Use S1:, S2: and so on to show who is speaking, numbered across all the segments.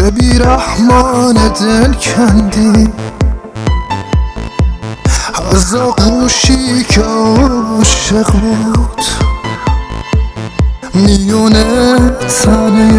S1: چه بیرحمان دل کندی از آغوشی که عاشق بود میونه تنه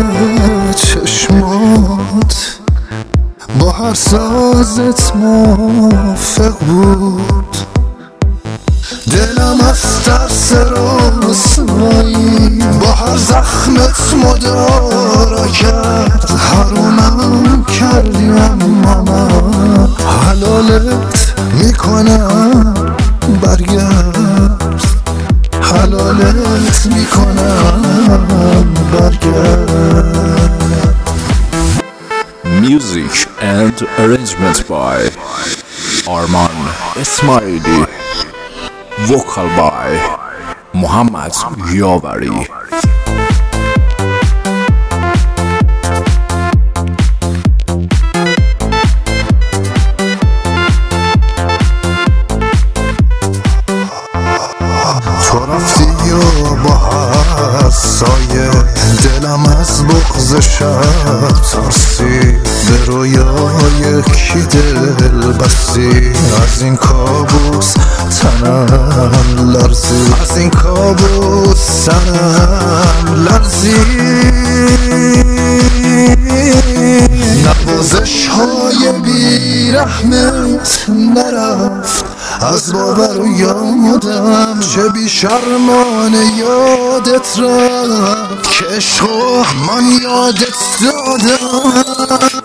S1: چشمات با هر سازت موافق بود. دلم از ترس رسوایی با هر زخمت مدارا کرد. حرومم کردی اما من حلالت میکنم برگرد، حلالت میکنم برگرد.
S2: Music and arrangement by Arman Ismaili. Vocal by Muhammad Yavari.
S1: تو رفتی و با هر سایه دلم از بغض شب ترسید. به رویای کی دل بستی؟ از این کابوس تنم لرزید، از این کابوس تنم لرزید. نوازش های بیرحمت نرفت از باور و یادم، چه بی شرمانه یادت رفت که عشق من یادت دادم.